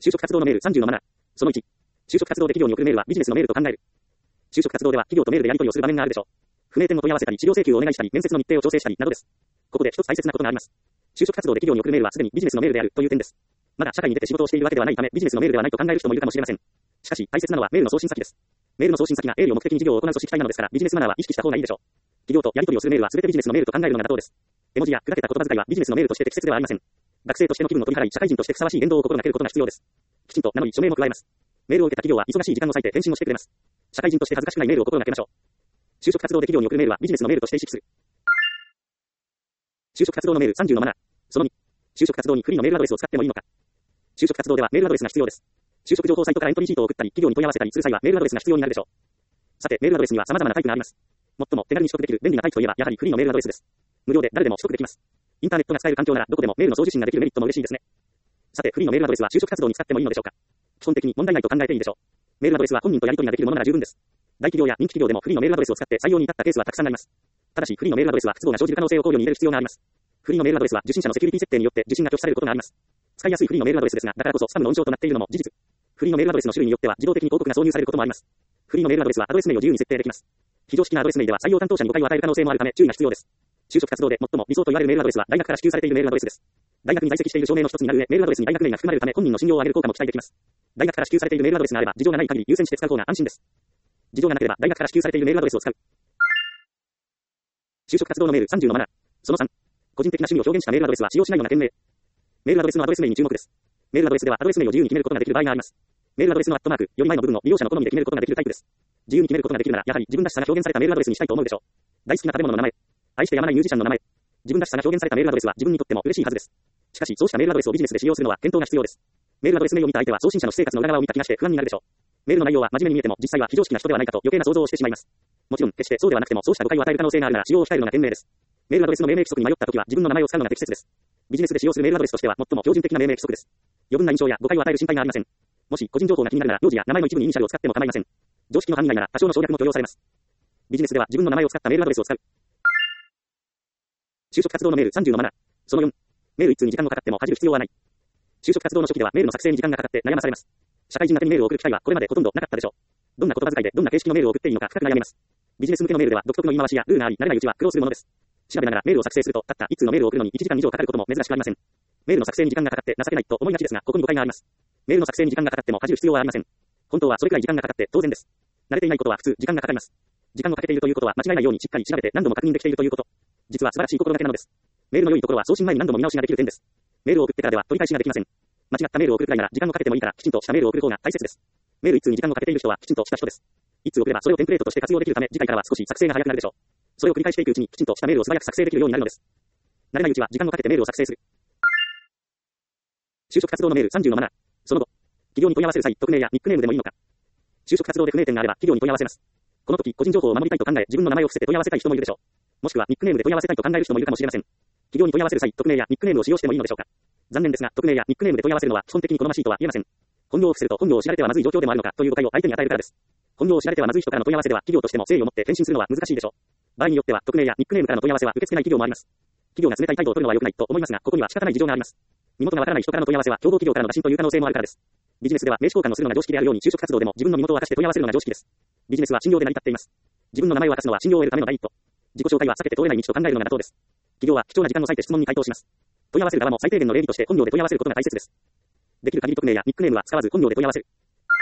就職活動のメール30のマナー。その1。就職活動で企業に送るメールはビジネスのメールと考える。就職活動では企業とメールでやり取りをする場面があるでしょう。不明点を問い合わせたり、資料請求をお願いしたり、面接の日程を調整したりなどです。ここで一つ大切なことがあります。就職活動で企業に送るメールはすでにビジネスのメールであるという点です。まだ社会に出て仕事をしているわけではないため、ビジネスのメールではないと考える人もいるかもしれません。しかし、大切なのはメールの送信先です。メールの送信先が営利を目的に事業を行う組織体なのですから、ビジネスマナーは意識した方がいいでしょう。企業とやり取りをするメールは全てビジネスのメールと考えるのが妥当です。絵文字や砕けた言葉遣いはビジネスのメールとして適切ではありません。学生としての気分を取り払い、社会人としてふさわしい言動を心がけることが必要です。きちんと名乗り署名も加えます。メールを受けた企業は忙しい時間を割いて返信をしてくれます。社会人として恥ずかしくないメールを心がけましょう。就職活動で企業に送るメールはビジネスのメールとして意識する。就職活動のメール30のマナー。その2。就職活動にフリーのメールアドレスを使ってもいいのか。就職活動ではメールアドレスが必要です。就職情報サイトからエントリーシートを送ったり、企業に問い合わせたりする際はメールアドレスが必要になるでしょう。さて、メールアドレスには様々なタイプがあります。最も手軽に取得できる便利なタイプといえば、やはりフリーのメールアドレスです。無料で誰でも取得できます。インターネットが使える環境ならどこでもメールの送受信ができるメリットも嬉しいですね。さて、フリーのメールアドレスは就職活動に使ってもいいのでしょうか。基本的に問題ないと考えていいでしょう。メールアドレスは本人とやり取りができるものなら十分です。大企業や人気企業でもフリーのメールアドレスを使って採用に至ったケースはたくさんあります。ただし、フリーのメールアドレスは不都合が生じる可能性を考慮に入れる必要があります。フリーのメールアドレスは受信者のセキュリティ設定によって受信が拒否されることがあります。使いやすいフリーのメールアドレスですが、だからこそスパムの温床となっているのも事実。フリーのメールアドレスの種類によっては自動的に広告が挿入されることもあります。フリーのメールアドレスはアドレス名を自由に設定できます。非常識なアドレス名では採用担当者に誤解を与える可能性もあるため注意が必要です。就職活動で最も理想と言われるメールアドレスは大学から支給されているメールアドレスです。大学に在籍している証明の一つになる上、メールアドレスに大学名が含まれるため本人の信用を上げる効果も期待できます。大学から支給されているメールアドレスがあれば事情がない限り優先して使う方が安心です。事情がなければ大学から支給されているメールアドレスを使う。就職活動のメール30のマナー。その3。個人的な趣味を表現したメールアドレスは使用しないような件名。メールアドレスのアドレス名に注目です。メールアドレスではアドレス名を自由に決めることができる場合があります。メールアドレスのアットマークより前の部分を利用者の好みで決めることができるタイプです。自由に決めることができるならやはり自分らしさが表現されたメールアドレスにしたいと思うでしょう。大好きな食べ物の名前、愛してやまないミュージシャンの名前、自分らしさが表現されたメールアドレスは自分にとっても嬉しいはずです。しかしそうしたメールアドレスをビジネスで使用するのは検討が必要です。メールアドレス名を見た相手は送信者の私生活の裏側を見た気がして不安になるでしょう。メールの内容は真面目に見えても実際は非常識な人ではないかと余計な想像をしてしまいます。もちろん決してそうではなくてもそうした誤解を与える可能性があるなら使用を控えるのが賢明です。メールアドレスの命名規則に迷ったときは自分の名前を使うのが適切です。ビジネスで使用するメールアドレスとしては最も標準的な命名規則です。余分な印象や誤解を与える心配がありません。もし個人情報が気になるなら名字や名前の一部にイニシャルを使っても構いません。常識の範囲内なら多少の省略も許容されます。ビジネスでは自分の名前を使ったメールアドレスを使う。就職活動のメール30のマナー。その4。メール1通に時間をかかっても恥じる必要はない。就職活動の初期ではメールの作成に時間がかかって悩まされます。社会人宛てにメールを送る機会はこれまでほとんどなかったでしょう。どんな言葉遣いでどんな形式のメールを送っていいのか深く悩みます。ビジネス向けのメールでは独特の言い回しやルールがあり慣れないうちは苦労するものです。調べながらメールを作成するとたった1通のメールを送るのに1時間以上かかることも珍しくありません。メールの作成に時間がかかって情けないと思いがちですが、ここに誤解があります。メールの作成に時間がかかっても恥じる必要はありません。本当はそれくらい時間がかかって当然です。慣れていないことは普通時間がかかります。時間をかけているということは間違いないようにしっかり調べて何度も確認できているということ。実は素晴らしい心がけなのです。メールの良いところは送信前に何度も見直しができる点です。メールを送ってからでは取り返しができません。間違ったメールを送るくらいなら時間をかけてもいいからきちんとしたメールを送る方が大切です。メール1通に時間をかけている人はきちんとした人です。1通送ればそれをテンプレートとして活用できるため次回からは少し作成が早くなるでしょう。それを繰り返していくうちにきちんとしたメールを素早く作成できるようになるのです。慣れないうちは時間をかけてメールを作成する。就職活動のメール30のマナー。その後、企業に問い合わせる際、匿名やニックネームでもいいのか。就職活動で不明点があれば企業に問い合わせます。この時、個人情報を守りたいと考え、自分の名前を伏せて問い合わせたい人もいるでしょう。もしくはニックネームで問い合わせたいと考える人もいるかもしれません。企業に問い合わせる際、匿名やニックネームを使用してもいいのでしょうか。残念ですが、匿名やニックネームで問い合わせるのは基本的に好ましいとは言えません。本名を伏せると本名を知られてはまずい状況でもあるのかという誤解を相手に与えるからです。本名を知られてはまずい人からの問い合わせでは企業としても誠意を持って返信するのは難しいでしょう。場合によっては匿名やニックネームからの問い合わせは受け付けない企業もあります。企業が冷たい態度を取るのは良くないと思いますが、ここには仕方ない事情があります。身元がわからない人からの問い合わせは競合企業からの打診という可能性もあるからです。ビジネスでは名刺交換をするのが常識であるように就職活動でも自分の身元を明かして問い合わせるのが常識です。ビジネスは信用で成り立っています。自分の名前を明かすのは信用を得るための第一歩。自己紹介は避けて通れない道と考えるのが妥当です。企業は貴重な時間を割いて質問に回答します。問い合わせる側も最低限の礼儀として本名で問い合わせることが大切です。できる限り匿名やニックネームは使わず本名で問い合わせる。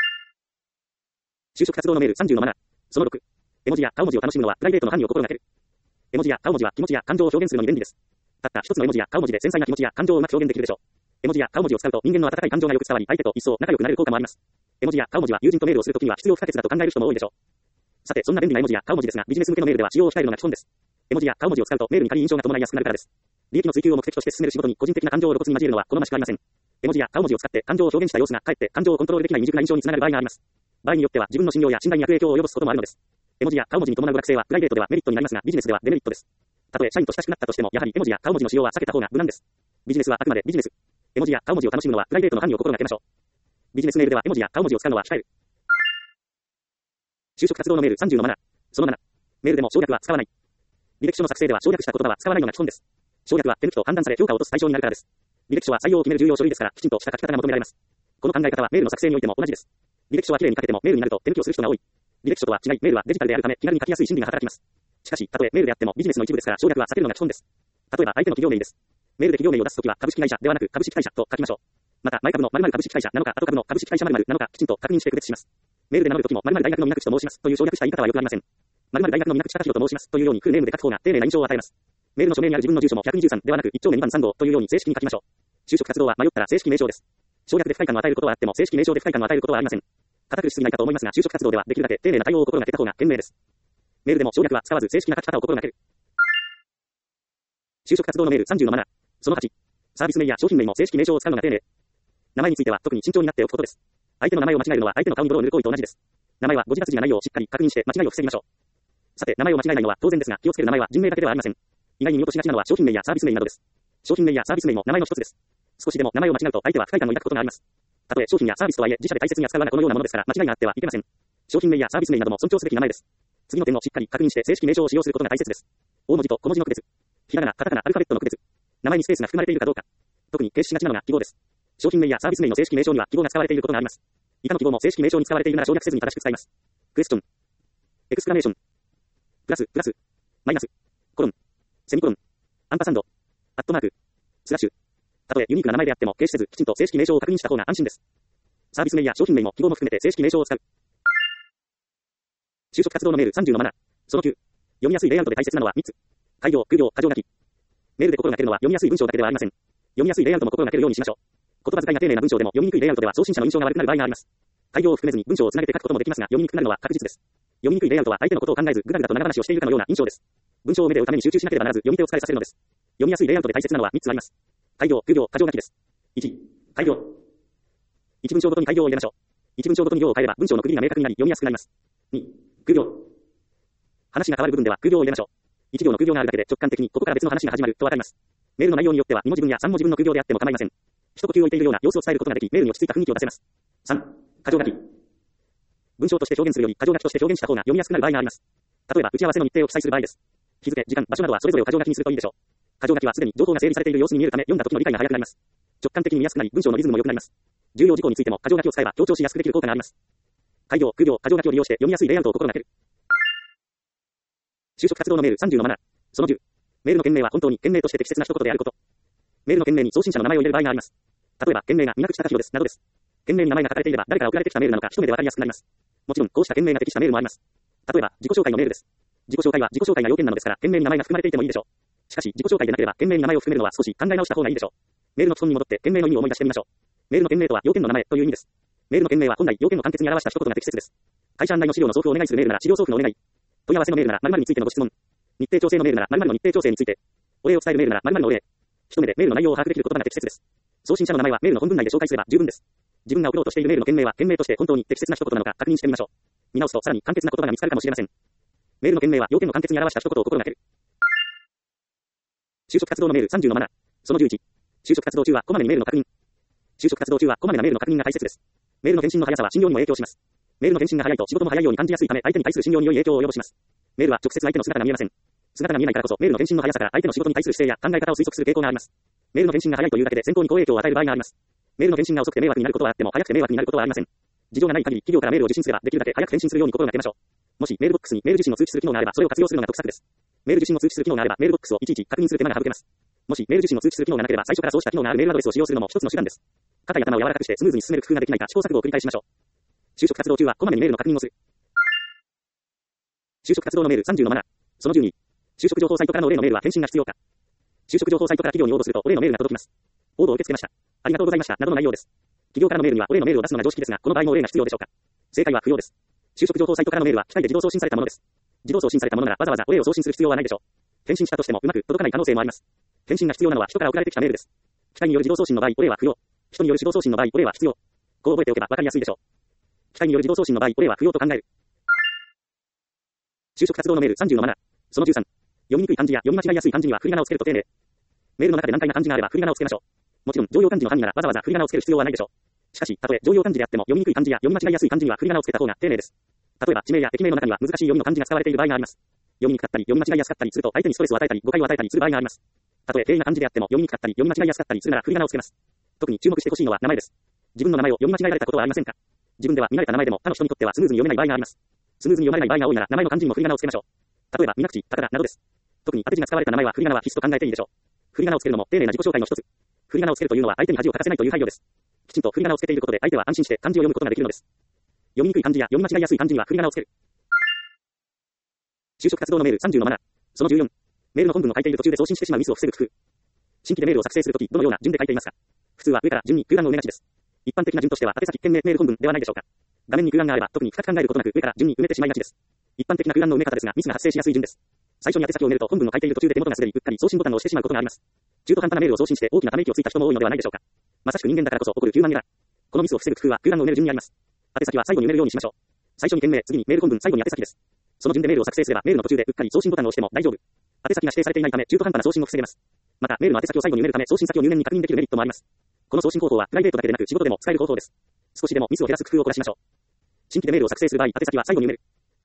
就職活動のメール30のマナー。その6。絵文字や顔文字を楽しむのはプライベートの範囲を心がける。絵文字や顔文字は気持ちや感情を表現するのに便利です。たった一つの絵文字や顔文字で繊細な気持ちや感情をうまく表現できるでしょう。絵文字や顔文字を使うと人間の温かい感情がよく伝わり、相手と一層仲良くなれる効果もあります。絵文字や顔文字は友人とメールをするときには必要不可欠だと考える人も多いでしょう。さて、そんな便利な絵文字や顔文字ですが、ビジネス向けのメールでは使用を控えるのが基本です。絵文字や顔文字を使うとメールに軽い印象が伴いやすくなるからです。利益の追求を目的として進める仕事に個人的な感情を露骨に交えるのは好ましくありません。絵文字や顔文字を使って感情を表現した様子がかえって感情をコントロールできない未熟な印象につながる場合があります。場合によっては自分の信用や信頼に悪影響を及ぼすこともあるのです。絵文字や顔文字に伴う学生はプライベートではメリットになりますが、ビジネスではデメリットです。たとえ社員と親しくなったとしても、やはり絵文字や顔文字の使用は避けた方が無難です。ビジネスはあくまでビジネス。絵文字や顔文字を楽しむのはプライベートの範囲を心がけましょう。ビジネスメールでは絵文字や顔文字を使うのは控える。就職活動のメール30のマナー。その7。メールでも省略は使わない。履歴書の作成では省略した言葉は使わないのが基本です。省略は手抜きと判断され評価を落とす対象になるからです。履歴書は採用を決める重要書類ですから、きちんとした書き方が求められます。 この考え方はメールの作成においても同じです。履歴書は綺麗に書けてもメールになると手抜きをする人が多い。履歴書とは違い、メールはデジタルであるため気軽に書きやすい心理が働きます。しかし、たとえメールであってもビジネスの一部ですから省略は避けるのが基本です。例えば相手の企業名です。メールで企業名を出すときは株式会社ではなく株式会社と書きましょう。また、前株の〇〇株式会社なのか後株の株式会社〇〇なのかきちんと確認して区別します。メールで名乗るときも〇〇大学の皆口と申しますという省略した言い方はよくありません。〇〇大学の皆口隆弘と申しますというようにフルネームで書く方が丁寧な印象を与えます。メールの署名にある自分の住所も123ではなく1丁目2番3号というように正式に書きましょう。就職活動は迷ったら正式名称です。省略で不快感を与えることはあっても正式名称で不快感を与えることはありません。固くしすぎないかと思いますが就職活動ではできるだけ丁寧な対応を心がけた方が賢明です。メールでも省略は使わず正式な書き方を心がける。就職活動のメール30のマナー。その8。サービス名や商品名も正式名称を使うのが丁寧。名前については特に慎重になっておくことです。相手の名前を間違えるのは相手の顔に泥を塗る行為と同じです。名前はご自殺時がないようしっかり確認して間違いを防ぎましょう。さて、名前を間違えないのは当然ですが、気をつける名前は人名だけではありません。意外に見落としがちなのは商品名やサービス名などです。商品名やサービス名も名前の一つです。少しでも名前を間違うと相手は不快感を抱くことがあります。たとえ商品やサービスとはいえ自社で大切に扱うようなこのようなものですから間違いがあってはいけません。商品名やサービス名なども尊重すべき名前です。次の点をしっかり確認して正式名称を使用することが大切です。大文字と小文字の区別。ひらがな、カタカナ、アルファベットの区別。名前にスペースが含まれているかどうか。特に軽視しがちなのが記号です。商品名やサービス名の正式名称には記号が使われていることがあります。以下の記号も正式名称に使われているなら省略せずに正しく使います。クエスチョン、エクスクラメーション、プラス、マイナス、コロン、セミコロン、アンパサンド、アットマーク、スラッシュ。たとえユニークな名前であっても軽視せずきちんと正式名称を確認した方が安心です。サービス名や商品名も記号も含めて正式名称を使う。就職活動のメール30のマナー。その9。読みやすいレイアウトで大切なのは3つ。開業、空行、箇条書き。メールで心がけるのは読みやすい文章だけではありません。読みやすいレイアウトも心がけるようにしましょう。言葉遣いが丁寧な文章でも読みにくいレイアウトでは送信者の印象が悪くなる場合があります。開業を含めずに文章をつなげて書くこともできますが読みにくくなるのは確実です。読みにくいレイアウトは相手のことを考えずぐだぐだと長話をしているかのような印象です。文章を目で追うために集中しなければならず読み手を疲れさせるのです。読みやすいレイアウトで大切なのは3つあります。開業、空行、箇条書きです。1、開業。1文章ごとに開業を入れましょう。1文章ごとに行を変えれば文章の区切りが明確になり読みやすくなります。2、空行。話が変わる部分では空行を入れましょう。1行の空行があるだけで直感的にここから別の話が始まるとわかります。メールの内容によっては2文字分や3文字分の空行であっても構いません。一呼吸置いているような様子を伝えることができ、メールに落ち着いた雰囲気を出せます。3、箇条書き。文章として表現するより箇条書きとして表現した方が読みやすくなる場合があります。例えば打ち合わせの日程を記載する場合です。日付、時間、場所などはそれぞれを箇条書きにするといいでしょう。箇条書きはすでに情報が整理されている様子に見えるため読んだ時の理解が早くなります。直感的に見やすくなり文章のリズムも良くなります。重要事項についても箇条書きを使えば強調しやすくできる効果があります。開業、空行、箇条書きを利用して読みやすいレイアウトを心がける。就職活動のメール30のマナー。その10。メールの件名は本当に件名として適切な一言であること。メールの件名に送信者の名前を入れる場合があります。例えば件名が皆口隆弘ですなどです。件名に名前が書かれていれば誰から送られてきたメールなのか一目でわかりやすくなります。もちろんこうした件名が適したメールもあります。例えば自己紹介のメールです。自己紹介は自己紹介が要件なのですから件名に名前が含まれていてもいいでしょう。しかし自己紹介でなければ件名に名前を含めるのは少し考え直した方がいいでしょう。メールの基本に戻って件名の意味を思い出してみましょう。メールの件名とは要件の名前という意味です。メールの件名は本来要件の簡潔に表した一言が適切です。会社案内の資料の送付をお願いするメールなら資料送付のお願い。問い合わせのメールなら〇〇についてのご質問。日程調整のメールなら〇〇の日程調整について。お礼を伝えるメールなら〇〇のお礼。一目でメールの内容を把握できる言葉が適切です。送信者の名前はメールの本文内で紹介すれば十分です。自分が送ろうとしているメールの件名は件名として本当に適切な一言なのか確認してみましょう。見直すとさらに簡潔な言葉が見つかるかもしれません。メールの件名は要件を簡潔に表した一言を心がける。就職活動のメール30のマナー。その11。就職活動中はこまめにメールの確認。就職活動中はこまめなメールの確認が大切です。メールの返信の速さは信用にも影響します。メールの返信が早いと仕事も早いように感じやすいため相手に対する信用に良い影響を及ぼします。メールは直接相手の姿が見えません。姿が見えないからこそメールの返信の速さから相手の仕事に対する姿勢や考え方を推測する傾向があります。メールの返信が早いというだけで先方に好影響を与える場合があります。メールの返信が遅くて迷惑になることはあっても早くて迷惑になることはありません。事情がない限り企業からメールを受信すればできるだけ早く返信するように心がけましょう。もしメールボックスにメール受信を通知する機能があればそれを活用するのが得策です。メール受信を通知する機能があればメールボックスをいちいち確認する手間が省けます。もしメール受信を通知する機能がなければ最初からそうした機能があるメールアドレスを使用するのも一つの手段です。肩や頭を柔らかくしてスムーズに進める工夫ができないか試行錯誤を繰り返しましょう。就職活動中はこまめにメールの確認をする。就職活動のメール30のマナー。その12。就職情報サイトからのお礼のメールは返信が必要か。就職情報サイトから企業に応募するとお礼のメールが届きます。応募を受け付けました。ありがとうございました。などの内容です。企業からのメールにはお礼のメールを出すのが常識ですが、この場合もお礼が必要でしょうか。正解は不要です。就職情報サイトからのメールは機械で自動送信されたものです。自動送信されたものならわざわざお礼を送信する必要はないでしょう。返信したとしてもうまく届かない可能性もあります。返信が必要なのは人から送られてきたメールです。機械による自動送信の場合、お礼は不要。人による自動送信の場合、お礼は必要。こう覚えておけばわかりやすいでしょう。機械による自動送信の場合、お礼は不要と考える。就職活動のメール30のマナー。その13。読みにくい漢字や読み間違いやすい漢字には振り仮名をつけると丁寧。メールの中で難解な漢字があれば振り仮名をつけましょう。もちろん常用漢字の範囲ならわざわざ振り仮名をつける必要はないでしょう。しかし、たとえ常用漢字であっても読みにくい漢字や読み間違いやすい漢字には振り仮名をつけた方が丁寧です。例えば地名や駅名の中には難しい読みの漢字が使われている場合があります。読みにくかったり読み間違いやすかったりすると相手にストレスを与えたり誤解を与えたりする場合があります。たとえ平易な漢字であっても読みにくかったり読み間違いやすかったりするなら振り仮名をつけます。特に注目してほしいのは名前です。 自分の名前を読み間違えられたことはありませんか？自分では見慣れた名前でも他の人にとってはスムーズに読めない場合があります。スムーズに読まれない場合が多いなら名前の漢字にも振り仮名をつけましょう。例えば、水口、高田などです。特に当て字が使われた名前は振り仮名は必須と考えていいでしょう。振り仮名をつけるのも丁寧な自己紹介の一つ。振り仮名をつけるというのは相手に恥をかかせないという配慮です。きちんと振り仮名をつけていることで相手は安心して漢字を読むことができるのです。読みにくい漢字や読み間違いやすい漢字には振り仮名をつける。就職活動のメール30のマナー。その14。メールの本文を書いている途中で送信してしまうミスを防ぐ工夫。新規でメールを作成するとき、どのような順で書いていますか？普通は上から順に空欄の埋めがちです。一般的な順としては宛先、件名、メール本文ではないでしょうか。画面に空欄があれば特に深く考えることなく上から順に埋めてしまいがちです。一般的な空欄の埋め方ですがミスが発生しやすい順です。最初に宛先を埋めると本文を書いている途中で手元がすでにうっかり送信ボタンを押してしまうことがあります。中途半端なメールを送信して大きなため息をついた人も多いのではないでしょうか。まさしく人間だからこそ起こるヒューマンエラー。このミスを防ぐ工夫は空欄を埋める順にあります。宛先は最後に埋めるようにしましょう。最初に件名、次にメール本文、最後に宛先です。その順でメールを作成すればメールの途中でうっかり送信ボタンを押しても大丈夫。宛先が指定されていないため中途半端な送信を防げます。またメールの宛先を最後に埋めるため送信先を入念に確認できるメリットもあります。この送信方法はプライベートだけでなく仕事でも使える方法です。少しでもミスを減らす工夫を凝らしましょう。新規でメールを作成する場合、宛先は最後に埋める。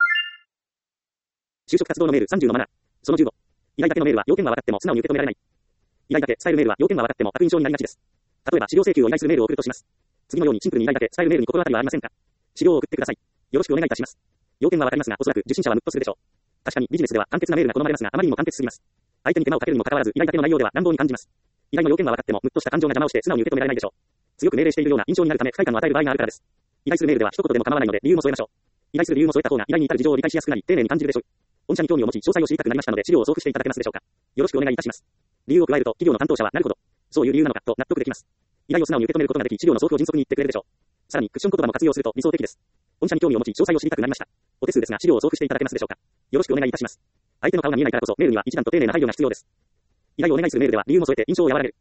就職活動のメール30のマナー。その15。依頼だけのメールは要件は分かっても素直に受け止められない。依頼だけ伝えるメールは要件は分かっても悪印象になりがちです。例えば資料請求を依頼するメールを送るとします。次のようにシンプルに依頼だけ伝えるメールに心当たりはありませんか？資料を送ってください。よろしくお願いいたします。要件は分かりますが、おそらく受信者はムッとするでしょう。確かにビジネスでは簡潔なメールが好まれますが、あまりにも簡潔すぎます。相手に手間をかけるにもかかわらず、依頼だけの内容では乱暴に感じます。依頼の要件は分かっても、ムッとした感情が邪魔をして素直に受け止められないでしょう。強く命令しているような印象になるため不快感を与える場合があるからです。依頼するメールでは一言でも構わないので理由も添えましょう。依頼する理由も添えた方が依頼に至る事情を理解しやすくなり、丁寧に感じるでしょう。御社に興味を持ち、詳細を知りたくなりましたので、資料を送付していただけますでしょうか。よろしくお願いいたします。理由を加えると、企業の担当者はなるほど、そういう理由なのかと納得できます。依頼を素直に受け止めることができ、資料の送付を迅速に言ってくれるでしょう。さらに、クッション言葉も活用すると理想的です。御社に興味を持ち、詳細を知りたくなりました。お手数ですが、資料を送付していただけますでしょうか。よろしくお願いいたします。相手の顔が見えないからこそ、メールには一段と丁寧な配慮が必要です。依頼をお願いするメールでは、理由も添えて印象を和らげる。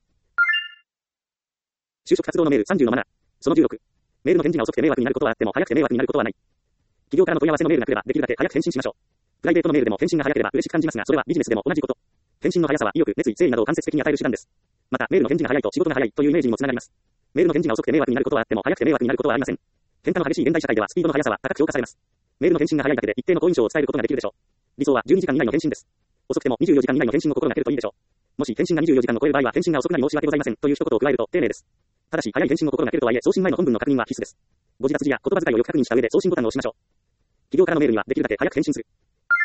就職活動のメール30のマナー。その16。メールの返事が遅くて迷惑になることはあっても、早くて迷惑になることはない。企業からの問い合わせのメールが来れば、できるだけ早く返信しましょう。プライベートのメールでも返信が早ければ嬉しく感じますが、それはビジネスでも同じこと。返信の速さは意欲、熱意、誠意などを間接的に与える手段です。また、メールの返事が早いと仕事が早いというイメージにもつながります。メールの返事が遅くて迷惑になることはあっても、早くて迷惑になることはありません。変化の激しい現代社会ではスピードの速さは高く評価されます。メールの返信が早いだけで一定の好印象を伝えることができるでしょう。理想は12時間以内の返信です。遅くても24時間以内の返信を心がけるといいでしょう。もし返信が24時間を超える場合は、返信が遅くなり申し訳ございませんという一言を加えると丁寧です。ただし、早い返信を心がけるとはいえ、送信前の本文の確認は必須です。ご自立時や言葉遣いをよく確認した上で送信ボタンを押しましょう。企業からのメールにはできるだけ早く返信する。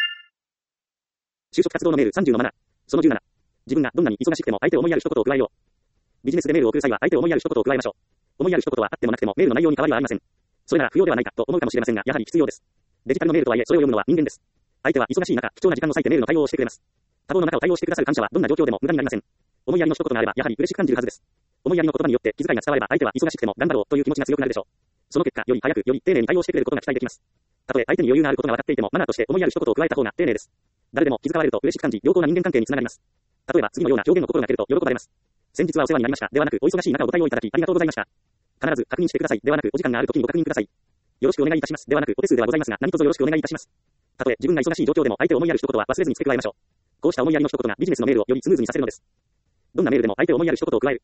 就職活動のメール30のマナー。その17。自分がどんなに忙しくても相手を思いやる一言を加えよう。ビジネスでメールを送る際は相手を思いやる一言を加えましょう。思いやる一言はあってもなくてもメールの内容に変わりはありません。それなら不要ではないかと思うかもしれませんが、やはり必要です。デジタルのメールとはいえ、それを読むのは人間です。相手は忙しい中、貴重な時間を割いてメールの対応をしてくれます。多忙の中を対応してくださる感謝はどんな状況でも無駄になりません。思いやりの一言があれば、やはり嬉しく感じるはずです。思いやりの言葉によって気遣いが伝われば、相手は忙しくても頑張ろうという気持ちが強くなるでしょう。その結果、より早く、より丁寧に対応してくれることが期待できます。たとえ相手に余裕があることが分かっていても、マナーとして思いやる一言を加えた方が丁寧です。誰でも気遣われると嬉しく感じ、良好な人間関係につながります。例えば次のような表現を心がけると喜ばれます。先日はお世話になりました。ではなく、お忙しい中ご対応いただきありがとうございました。必ず確認してください。ではなく、お時間があるときにご確認ください。よろしくお願いいたします。ではなく、お手数ではございますが、何卒よろしくお願いいたします。たとえ自分が忙しい状況でも相手を思いやる一言は忘れずに付け加えましょう。こうした思いやりの一言がビジネスのメールをよりスムーズにさせるのです。どんなメールでも相手を思いやる一言を加える。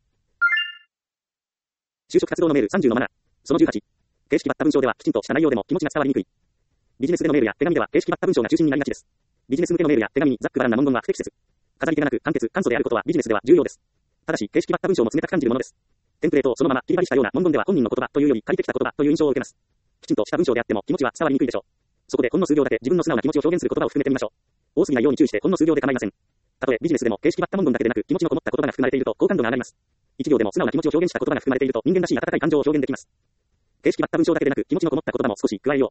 就職活動のメール30のマナー。その18。形式ばった文章ではきちんとした内容でも気持ちが伝わりにくい。ビジネスでのメールや手紙では形式ばった文章が中心になりがちです。ビジネス向けのメールや手紙にざっくばらんな文言は不適切。飾り気がなく簡潔、簡素であることはビジネスでは重要です。ただし、形式ばった文章も冷たく感じるものです。テンプレートをそのまま切り張りしたような文言では本人の言葉というより借りてきた言葉という印象を受けます。きちんとした文章であっても気持ちは伝わりにくいでしょう。そこでほんの数秒だけ自分の素直な気持ちを表現する言葉を含めてみましょう。多すぎないように注意してほんの数秒で構いません。たとえビジネスでも形式ばった文言だけでなく気持ちのこもった言葉が含まれていると好感度が上がります。一行でも素直な気持ちを表現した言葉が含まれていると人間らしい温かい感情を表現できます。形式ばった文章だけでなく気持ちのこもった言葉も少し加えよう。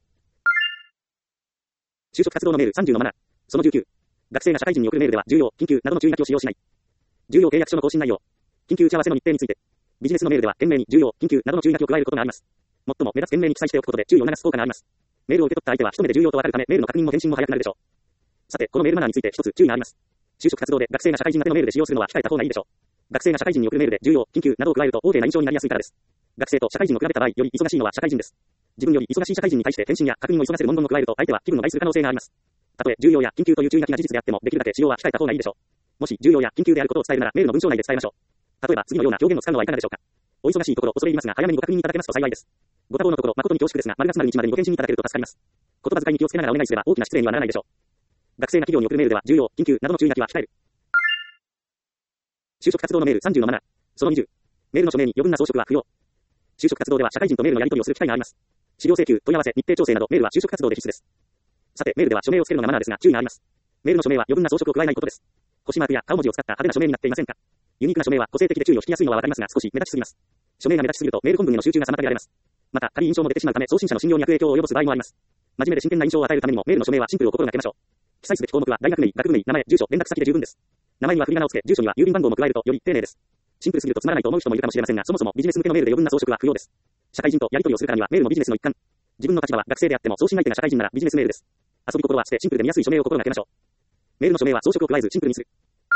就職活動のメール30のマナー。その19。学生が社会人に送るメールでは重要、緊急などの注意書きを使用しない。重要契約書の更新内容。緊急打ち合わせの日程について。ビジネスのメールでは懸命に重要、緊急などの注意書きを加えることがあります。最も目立つ懸命に記載しておくことで注意を促す効果があります。メールを受け取った相手は一目で重要とわかるためメールの確認も返信も早くなるでしょう。さて、このメールマナーについて一つ注意があります。就職活動で学生が社会人宛てのメールで使用するのは控えた方がいいでしょう。学生が社会人に送るメールで重要、緊急などを加えると大手な印象になりやすいからです。学生と社会人を比べた場合、より忙しいのは社会人です。自分より忙しい社会人に対して返信や確認を急がせる文言を加えると相手は気分を害する可能性があります。たとえ重要や緊急という注意書きが事実であってもできるだけ使用は控えた方がいいでしょう。もし重要や緊急であることを伝えるならメールの文章内で伝えましょう。例えば次のような表現を使うのはいかがでしょうか。お忙しいところ恐れ入りますが早めにご確認いただけますと幸いです。ご多忙のところ誠に恐縮ですが丸月丸日までにご返信いただけると助かります。言葉遣いに気をつけながらお願いすれば大きな失礼にはならないでしょう。学生が企業に送るメールでは重要、緊急などの注意書きは控える。就職活動のメール30のマナー。その20。メールの署名に余分な装飾は不要。 就職活動では社会人とメールのやり取りをする機会があります。資料請求、問い合わせ、日程調整などメールは就職活動で必須です。さて、メールでは署名をつけるのがマナーですが、注意があります。メールの署名は余分な装飾を加えないことです。星マークや顔文字を使った派手な署名になっていませんか？ユニークな署名は個性的で注意を引きやすいのはわかりますが、少し目立ちすぎます。署名が目立ちすぎるとメール本文への集中が妨げられます。また、仮印象も出てしまうため送信者の信用に悪影響を及ぼす場合もあります。真面目で真剣な印象を与えるためにもメールの署名はシンプルを心がけましょう。記載すべき項目は大学名、学部名、名前、住所、連絡先で十分です。名前には振り仮名をつけ、住所には郵便番号も加えるとより丁寧です。シンプルすぎるとつまらないと思う人もいるかもしれませんが、そもそもビジネス向けのメールで余分な装飾は不要です。社会人とやり取りをするからにはメールもビジネスの一環。自分の立場は学生であっても送信相手が社会人ならビジネスメールです。遊び心は捨てシンプルで見やすい署名を心がけましょう。メールの署名は装飾を加えずシンプルにする。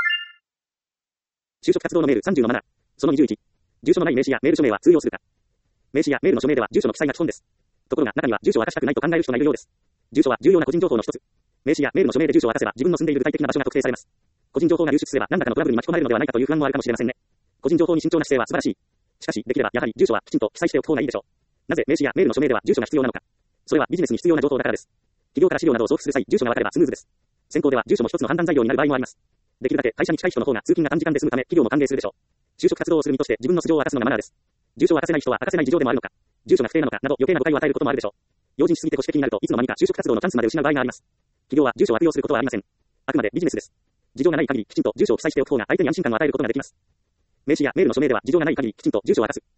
就職活動のメール30のマナー。その21。住所のない名刺やメール署名は通用するか。名刺やメールの署名では住所の記載が基本です。ところが中には住所を明かしたくないと考える人がいるようです。住所は重要な個人情報の一つ。名刺やメールの署名で住所を明かせば自分の住んでいる具体的な場所が特定されます。個人情報が流出すれば何らかのトラブルに巻き込まれるのではないかという不安もあるかもしれませんね。個人情報に慎重な姿勢は素晴らしい。しかし、できればやはり住所はきちんと記載しておく方がいいでしょう。なぜ名刺やメールの署名では住所が必要なのか。それはビジネスに必要な情報だからです。企業から資料などを送付する際、住所が分かればスムーズです。先行では住所も一つの判断材料になる場合もあります。できるだけ会社に近い人の方が通勤が短時間で済むため、企業も歓迎するでしょう。就職活動をする身として自分の素性を明かすのがマナーです。住所を明かせない人は明かせない事情でもあるのか、住所が不定なのかなど余計な誤解を与えることもあるでしょう。用心しすぎて保守的になるといつの間にか就職活動のチャンスまで失う場合があります。企業は住所を悪用することはありません。あくまでビジネスです。事情がない限りきちんと住所を記載しておく方が相手に安心感を与えることができます。名刺やメールの署名では事情がない限りきちんと住所を明かす。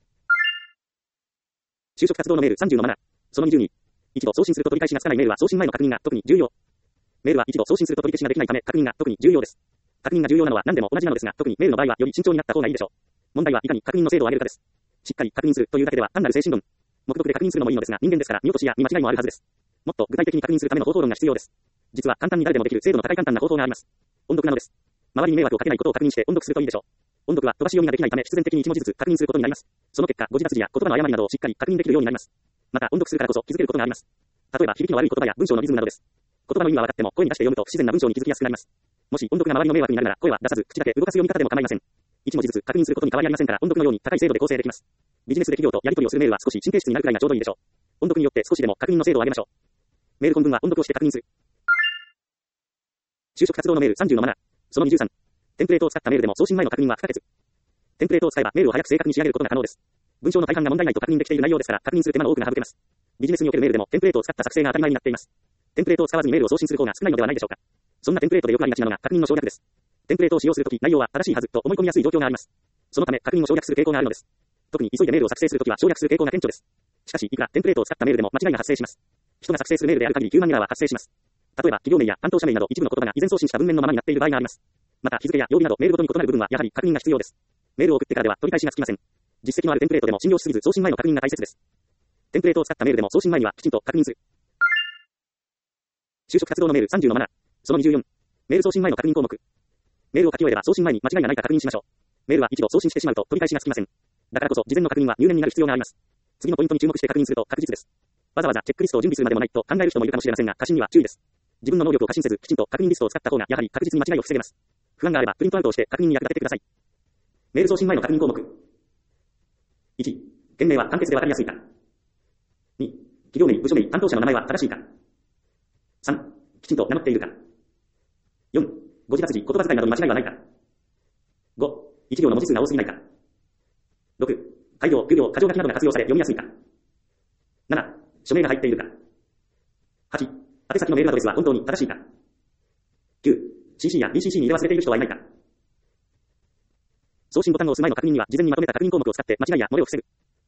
就職活動のメール30のマナー。その20に、一度送信すると取り返しがつかないメールは送信前の確認が特に重要。メールは一度送信すると取り消しができないため確認が特に重要です。確認が重要なのは何でも同じなのですが、特にメールの場合はより慎重になった方がいいでしょう。問題はいかに確認の精度を上げるかです。しっかり確認するというだけでは単なる精神論。目読で確認するのもいいのですが、人間ですから見落としや見間違いもあるはずです。もっと具体的に確認するための方法論が必要です。実は簡単に誰でもできる精度の高い簡単な方法があります。音読なのです。周りに迷惑をかけないことを確認して音読するといいでしょう。音読は飛ばし読みができないため必然的に一文字ずつ確認することになります。その結果、誤字脱字や言葉の誤りなどをしっかり確認できるようになります。また音読するからこそ気づけることがあります。例えば響きの悪い言葉や文章のリズムなどです。言葉の意味は分かっても声に出して読むと不自然な文章に気づきやすくなります。もし音読が周りの迷惑になるなら声は出さず口だけ動かす読み方でも構いません。一文字ずつ確認することに変わりありませんから音読のように高い精度で構成できます。ビジネスで企業とやり取りをするメールは少し神経質になるくらいがちょうどいいでしょう。音読によって少しでも確認の精度を上げましょう。メール本文は音読をして確認する。就職活動のメール30のマナー。その23。テンプレートを使ったメールでも送信前の確認は不可欠。テンプレートを使えばメールを早く正確に仕上げることが可能です。文章の大半が問題ないと確認できている内容ですから確認する手間の多くが省けます。ビジネスにおけるメールでもテンプレートを使った作成が当たり前になっています。テンプレートを使わずにメールを送信する方が少ないのではないでしょうか。そんなテンプレートでよくありがちなのが確認の省略です。テンプレートを使用するとき内容は正しいはずと思い込みやすい状況があります。そのため確認を省略する傾向があるのです。特に急いでメールを作成するときは省略する傾向が顕著です。しかしいくらテンプレートを使ったメールでも間違いが発生します。人が作成するメールである限りヒューマンエラーは発生します。例えば企業名や担当者名など一部の言葉が以前送信した文面のままになっている場合があります。また日付や曜日などメールごとに異なる部分はやはり確認が必要です。メールを送ってからでは取り返しがつきません。実績のあるテンプレートでも信用しすぎず送信前の確認が大切です。テンプレートを使ったメールでも送信前にはきちんと確認する。就職活動のメール30のマナー。その24。メール送信前の確認項目。メールを書き終えれば送信前に間違いがないか確認しましょう。メールは一度送信してしまうと取り返しがつきません。だからこそ事前の確認は入念になる必要があります。次のポイントに注目して確認すると確実です。わざわざチェックリストを準備するまでもないと考える人もいるかもしれませんが、過信には注意です。自分の能力を過信せずきちんと確認リストを使った方がやはり確実に間違いを防げます。不安があればプリントアウトをして確認に役立ててください。メール送信前の確認項目。1、件名は簡潔でわかりやすいか。2、企業名、部署名、担当者の名前は正しいか。3、きちんと名乗っているか。4、誤字脱字、言葉遣いなどに間違いはないか。5、一行の文字数が多すぎないか。6、改行、休行、箇条書きなどが活用され読みやすいか。7、署名が入っているか。8、宛先のメールアドレスは本当に正しいか。9、CC や BCC に入れ忘れている人はいないか。送信ボタンを押す前の確認には事前にまとめた確認項目を使って間違いや漏れを防ぐ。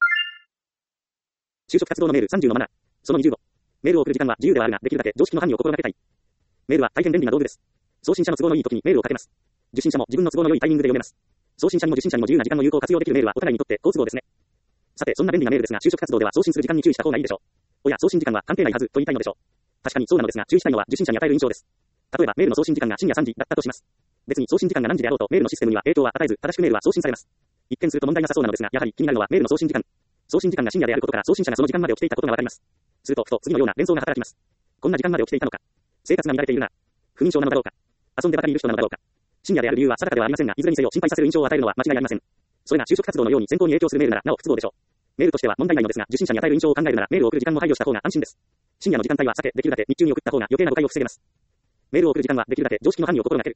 就職活動のメール30のマナー。その25。メールを送る時間は自由ではあるが、できるだけ常識の範囲を心がけたい。メールは大変便利な道具です。送信者の都合のいい時にメールをかけます。受信者も自分の都合の良いタイミングで読めます。送信者にも受信者にも自由な時間の有効活用できるメールはお互いにとって好都合ですね。さて、そんな便利なメールですが、就職活動では送信する時間に注意した方がいいでしょう。おや、送信時間は関係ないはずと言いたいのでしょう。確かにそうなのですが、注意したいのは受信者に与える印象です。例えば、メールの送信時間が深夜3時だったとします。別に送信時間が何時であろうとメールのシステムには影響は与えず、正しくメールは送信されます。一見すると問題なさそうなのですが、やはり気になるのはメールの送信時間。送信時間が深夜であることから送信者がその時間まで起きていたことがわかります。すると、ふと次のような連想が働きます。こんな時間まで起きていたのか。生活が乱れているな。不眠症なのだろうか。遊んでばかりいる人なのだろうか。深夜である理由は定かではありませんが、いずれにせよ心配させる印象を与えるのは間違いありません。それが就職活動のように選考に影響するメールならなお不都合でしょう。メールとしては問題ないのですが、受信者に与える印象を考えるならメールを送る時間も配慮した方が安心です。深夜の時間帯は避け、できるだけ日中に送った方が余計な誤解を防げます。メールを送る時間はできるだけ常識の範囲を心がける。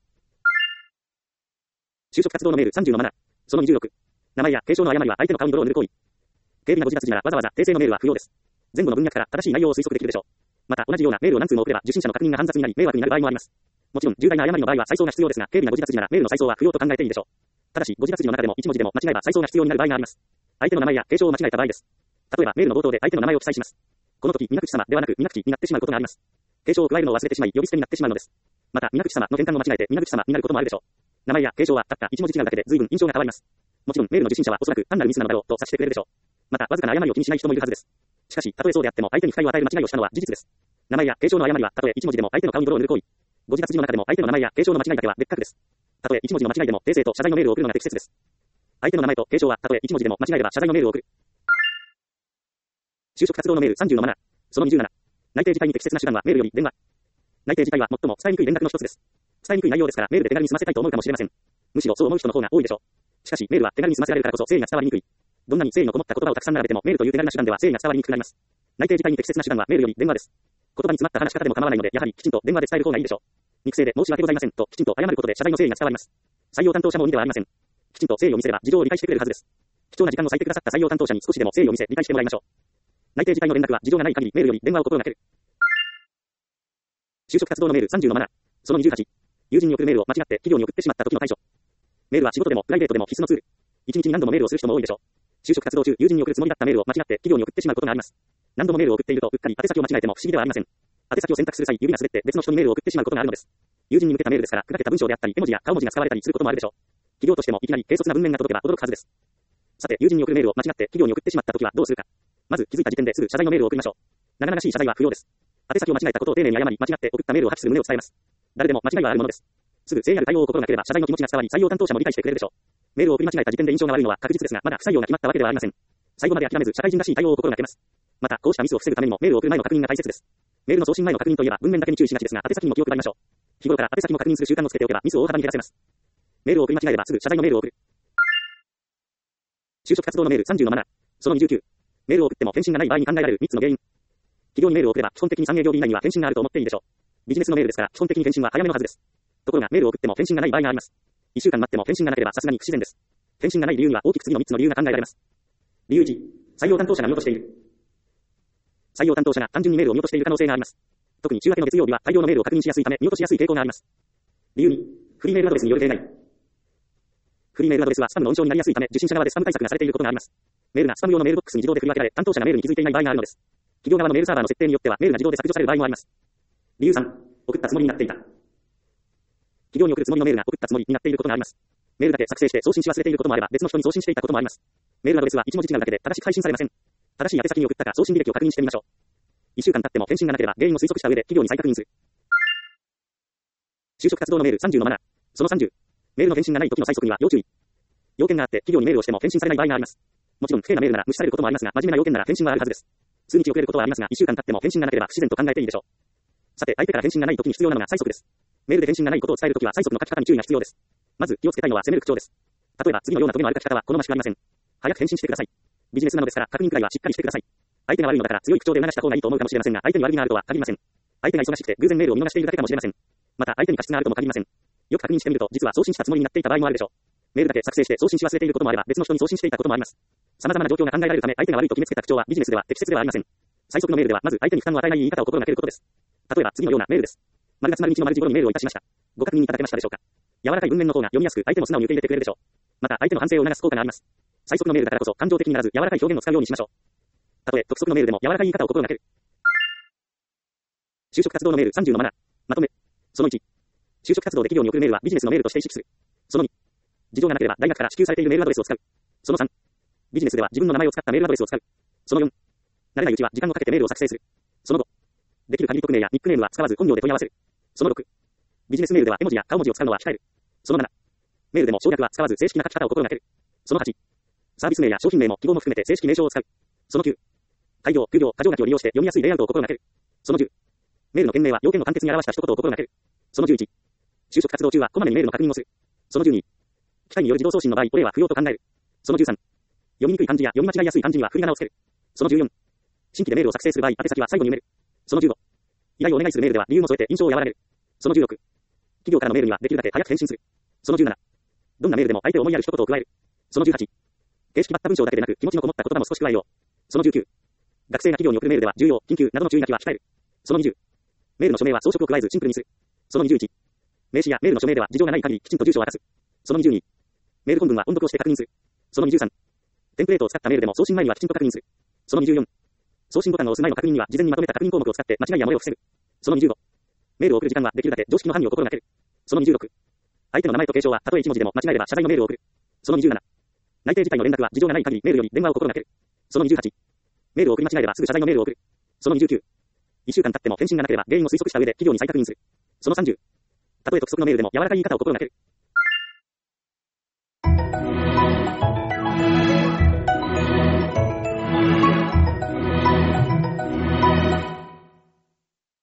就職活動のメール30のマナー。その26。名前や継承の誤りは相手の顔に泥を塗る行為。 軽微な誤字脱字ならわざわざ訂正のメールは不要です。前後の文脈から正しい内容を推測できるでしょう。また、同じようなメールを何通も送れば、受信者の確認が煩雑になり、迷惑になる場合もあります。もちろん、重大な誤りの場合は再送が必要ですが、軽微な誤字脱字ならメールの再送は不要と考えていいでしょう。ただし、誤字脱字の中でも1文字でも間違えば再送が必要になる場合があります。相手の名前や継承を間違えた場合です。例えば、メールの冒頭で相手の名前を記載します。この時、皆口様ではなく、皆口になってしまうことがあります。継承を加えるのを忘れてしまい、呼び捨てになってしまうのです。また、皆口様の変換を間違えて、皆口様になることもあるでしょう。名前や継承はたった1文字違うだけで随分印象が変わります。もちろん、メールの受信者はおそらく単なるミスなのだろうと察してくれるでしょう。また、わずかな誤りを気にしない人もいるはずです。しかし、たとえそうであっても相手に不快を与える間違いをしたのは事実です。名前や継承の誤りは、たとえ1文字でも相手の顔に泥を塗る行為。誤字脱字の中でも相手の名前や継承の間違いだけは別格です。たとえ1文字の間違いでも訂正と謝罪のメールを送るのが適切です。相手の名前と継承はたとえ1文字でも間違えれば謝罪のメールを送る。就職活動のメール30のマナー。その27。内定自体に適切な手段はメールより電話。内定自体は最も伝えにくい連絡の一つです。伝えにくい内容ですからメールで手軽に済ませたいと思うかもしれません。むしろそう思う人の方が多いでしょう。しかしメールは手軽に済ませられるからこそ誠意が伝わりにくい。どんなに誠意のこもった言葉をたくさん並べてもメールという手軽な手段では誠意が伝わりにくくなります。内定自体に適切な手段はメールより電話です。言葉に詰まった話し方でも構わないので、やはりきちんと電話で伝える方がいいでしょう。肉声で申し訳ございませんときちんと謝ることで謝罪の誠意が伝わります。採用担当者も鬼ではありません。きちんと誠意を見せれば事情を理解してくれるはずです。貴重な時間を割いてくださった採用担当者に少しでも誠意を見せ理解してもらいましょう。内定自体の連絡は事情がない限りメールより電話を心がける。就職活動のメール30のマナー。その28。友人に送るメールを間違って企業に送ってしまった時の対処。メールは仕事でもプライベートでも必須のツール。一日に何度もメールをする人も多いでしょう。就職活動中、友人に送るつもりだったメールを間違って企業に送ってしまうことがあります。何度もメールを送っていると、うっかり宛先を間違えても不思議ではありません。宛先を選択する際、指が滑って別の人にメールを送ってしまうことがあるのです。友人に向けたメールですから、砕けた文章であったり、絵文字や顔文字が使われたりすることもあるでしょう。企業としてもいきなり軽率な文面が届けば驚くはずです。さて、友人に送るメールを間違って企業に送ってしまった時はどうするか。まず気づいた時点ですぐ謝罪のメールを送りましょう。長々しい謝罪は不要です。宛先を間違えたことを丁寧に謝り、間違って送ったメールを破棄する旨を伝えます。誰でも間違いはあるものです。すぐ誠意ある対応を心がければ謝罪の気持ちが伝わり、採用担当者も理解してくれるでしょう。メールを送り間違えた時点で印象が悪いのは確実ですが、まだ不採用が決まったわけではありません。最後まで諦めず社会人らしい対応を心がけます。また、こうしたミスを防ぐためにもメールを送る前の確認が大切です。メールの送信前の確認といえば文面だけに注意しがちですが、宛先にも気を配りましょう。日頃から宛先も確認する習慣をつけておけばミスを大幅に減らせます。メールを送り間違えればすぐ謝罪のメールを送る。就職活動のメール30のマナー。その29。メールを送っても返信がない場合に考えられる3つの原因。企業にメールを送れば基本的に3営業日以内には返信があると思っていいでしょう。ビジネスのメールですから基本的に返信は早めのはずです。ところがメールを送っても返信がない場合があります。1週間待っても返信がなければさすがに不自然です。返信がない理由には大きく次の3つの理由が考えられます。理由1、採用担当者が見落としている。採用担当者が単純にメールを見落としている可能性があります。特に週明けの月曜日は大量のメールを確認しやすいため見落としやすい傾向があります。理由2、フリーメールアドレスによる弊害。フリーメールアドレスはスパムの温床になりやすいため受信者側でスパム対策がされていることがあります。メールがスパム用のメールボックスに自動で振り分けられ担当者がメールに気づいていない場合があるのです。企業側のメールサーバーの設定によってはメールが自動で削除される場合もあります。理由3、送ったつもりになっていた。企業に送るつもりのメールが送ったつもりになっていることがあります。メールだけ作成して送信し忘れていることもあれば別の人に送信していたこともあります。メールアドレスは1文字違うだけで正しく配信されません。正しい宛先に送ったか送信履歴を確認してみましょう。1週間経っても返信がなければ原因を推測した上で企業に再確認する。就職活動のメール30のマナー。その30。メールの返信がない時の催促には要注意。要件があって企業にメールをしても返信されない場合があります。もちろん不敬なメールなら無視されることもありますが、真面目な要件なら返信はあるはずです。数日遅れることはありますが、1週間経っても返信がなければ不自然と考えていいでしょう。さて、相手から返信がない時に必要なのが催促です。メールで返信がないことを伝えるときは催促の書き方に注意が必要です。まず気をつけたいのは責める口調です。例えば次のようなトゲの歩き方は好ましくありません。早く返信してください。ビジネスなのですから確認くらいはしっかりしてください。相手が悪いのだから強い口調で促した方がいいと思うかもしれませんが、相手に悪気があるとは限りません。相手が忙しくて偶然メールを見逃しているだけかもしれません。また相手に過失があるとも限りません。よく確認してみると実は送信したつもりになっていた場合もあるでしょう。メールだけ作成して送信し忘れていることもあれば別の人に送信していたこともあります。様々な状況が考えられるため相手が悪いと決めつけた口調はビジネスでは適切ではありません。最速のメールではまず相手に負担を与えない言い方を心がけることです。例えば次のようなメールです。丸月丸日の丸時頃にメールをいたしました。ご確認いただけましたでしょうか。柔らかい文面の方が読みやすく相手も素直に受け入れてくれるでしょう。また相手の反省を促す効果があります。最速のメールだからこそ感情的にならず柔らかい表現を使うようにしましょう。たとえ督促のメールでも柔らかい言い方を心がける。就職活動のメール30のマナー。まとめ。その1。就職活動で企業に送るメールはビジネスのメールとして意識する。その2。事情がなければ大学から支給されているメールアドレスを使う。その3。ビジネスでは自分の名前を使ったメールアドレスを使う。その4。慣れないうちは時間をかけてメールを作成する。その5。できる限り匿名やニックネームは使わず本名で問い合わせる。その6。ビジネスメールでは絵文字や顔文字を使うのは控える。その7。メールでも省略は使わず正式な書き方を心がける。その8。サービス名や商品名も記号も含めて正式名称を使う。その9。開業、休業、箇条書きを利用して読みやすいレイアウトを心がける。その10。メールの件名は要件を簡潔に表した一言を心がける。その11。就職活動中はこまめにメールの確認をする。その12。機械による自動送信の場合、これは不要と考える。その13。読みにくい漢字や読み間違いやすい漢字には振り仮名をつける。その14。新規でメールを作成する場合、宛先は最後に埋める。その15。依頼をお願いするメールでは理由も添えて印象を和らげる。その16。企業からのメールにはできるだけ早く返信する。その17。どんなメールでも相手を思いやる一言を加える。その18。形式ばった文章だけでなく気持ちのこもった言葉も少し加えよう。 その19。学生が企業に送るメールでは、重要、緊急などの注意書きは控える。その20。メールの署名は装飾を加えずシンプルにする。その21。名刺やメールの署名では事情がない限りきちんと住所を明かす。その22。メール本文は音読をして確認する。その23。テンプレートを使ったメールでも送信前にはきちんと確認する。その24。送信ボタンを押す前の確認には事前にまとめた確認項目を使って間違いや漏れを防ぐ。その25。メールを送る時間はできるだけ常識の範囲を心がける。その26。相手の名前と継承はたとえ1文字でも間違えれば謝罪のメールを送る。その27。内定自体の連絡は事情がない限りメールより電話を心がける。その28。メールを送り間違えればすぐ謝罪のメールを送る。その29。1週間経っても返信がなければ原因を推測した上で企業に再確認する。その30。たとえ督促のメールでも柔らかい言い方を心がける。